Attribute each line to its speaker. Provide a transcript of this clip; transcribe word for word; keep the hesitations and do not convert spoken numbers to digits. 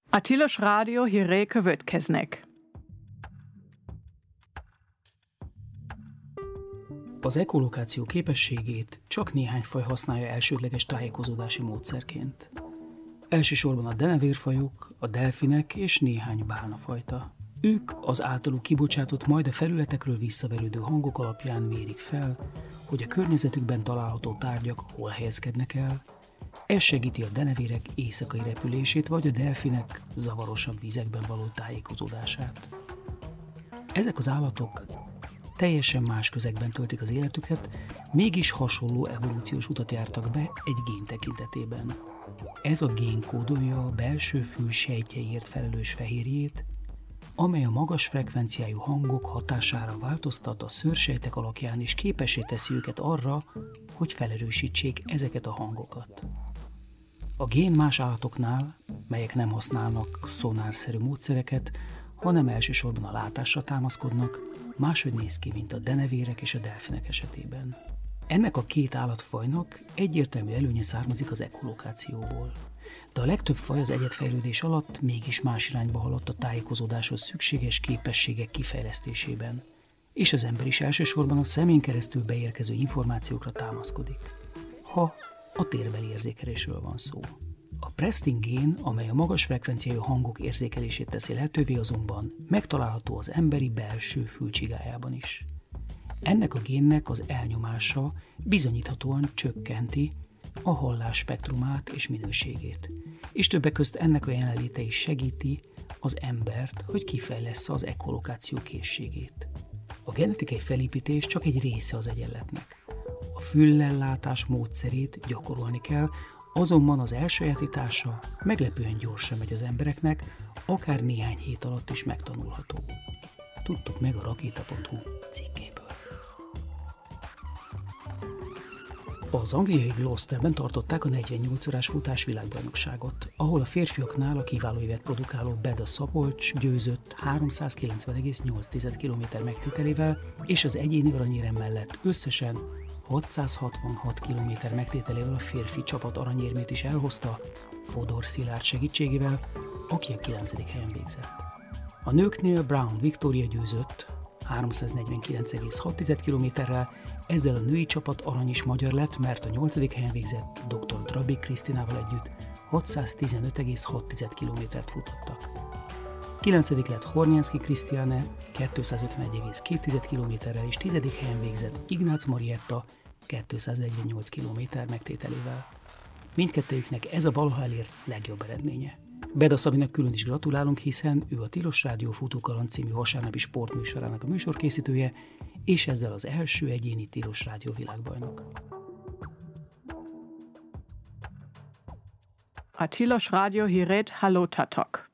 Speaker 1: A Tilos Rádió hírei következnek.
Speaker 2: Az ekolokáció képességét csak néhány faj használja elsődleges tájékozódási módszerként. Elsősorban a denevérfajok, a delfinek és néhány bálnafajta. Ők az általuk kibocsátott, majd a felületekről visszaverődő hangok alapján mérik fel, hogy a környezetükben található tárgyak hol helyezkednek el. Ez segíti a denevérek éjszakai repülését, vagy a delfinek zavarosabb vizekben való tájékozódását. Ezek az állatok teljesen más közegben töltik az életüket, mégis hasonló evolúciós utat jártak be egy gén tekintetében. Ez a gén kódolja a belső fül sejtjeiért felelős fehérjét, amely a magas frekvenciájú hangok hatására változtat a szőrsejtek alakján, és képessé teszi őket arra, hogy felerősítsék ezeket a hangokat. A gén más állatoknál, melyek nem használnak szonárszerű módszereket, hanem elsősorban a látásra támaszkodnak, máshogy néz ki, mint a denevérek és a delfinek esetében. Ennek a két állatfajnak egyértelmű előnye származik az ekolokációból. De a legtöbb faj az egyedfejlődés alatt mégis más irányba haladt a tájékozódáshoz szükséges képességek kifejlesztésében, és az ember is elsősorban a szemén keresztül beérkező információkra támaszkodik, ha a térbeli érzékelésről van szó. A Prestin gén, amely a magas frekvenciájú hangok érzékelését teszi lehetővé, azonban megtalálható az emberi belső fülcsigájában is. Ennek a génnek az elnyomása bizonyíthatóan csökkenti a hallás spektrumát és minőségét, és többek közt ennek a jelenléte is segíti az embert, hogy kifejlessze az ekolokáció készségét. A genetikai felépítés csak egy része az egyenletnek. A füllellátás módszerét gyakorolni kell, azonban az elsajátítása meglepően gyorsan megy az embereknek, akár néhány hét alatt is megtanulható. Tudtuk meg a rakéta pont hu cikkéből. Az angliai Gloucesterben tartották a negyvennyolc órás futás világbajnokságot, ahol a férfiaknál a kiváló évet produkáló Beda Szabolcs győzött háromszázkilencven egész nyolc kilométer megtételével, és az egyéni aranyérem mellett összesen hatszázhatvanhat kilométer megtételével a férfi csapat aranyérmét is elhozta Fodor Szilárd segítségével, aki a kilencedik helyen végzett. A nőknél Brown Victoria győzött háromszáznegyvenkilenc egész hat kilométerrel, ezzel a női csapat arany is magyar lett, mert a nyolcadik helyen végzett dr. Drabik Krisztinával együtt hatszáztizenöt egész hat kilométert futottak. kilencedik lett Hornyánszky Krisztiane kétszázötvenegy egész két kilométerrel, és tizedik helyen végzett Ignác Marietta kétszáznegyvennyolc kilométer megtételével. Mindkettőjüknek ez a valaha elért legjobb eredménye. Beda Szabinak külön is gratulálunk, hiszen ő a Tilos Rádió Futókaland című vasárnapi sportműsorának a műsorkészítője, és ezzel az első egyéni Tilos Rádió világbajnok.
Speaker 1: A Tilos Rádió hírét hallottátok.